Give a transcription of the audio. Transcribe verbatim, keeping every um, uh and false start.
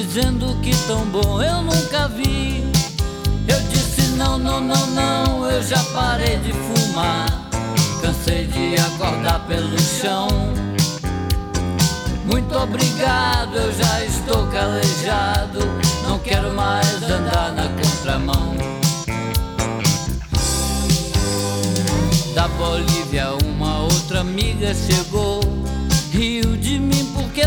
dizendo que tão bom eu nunca vi. Eu disse não, não, não, não, eu já parei de fumar. Cansei de acordar pelo chão. Muito obrigado, eu já estou calejado. Não quero mais andar na contramão. Da Bolívia uma outra amiga chegou, riu de mim porque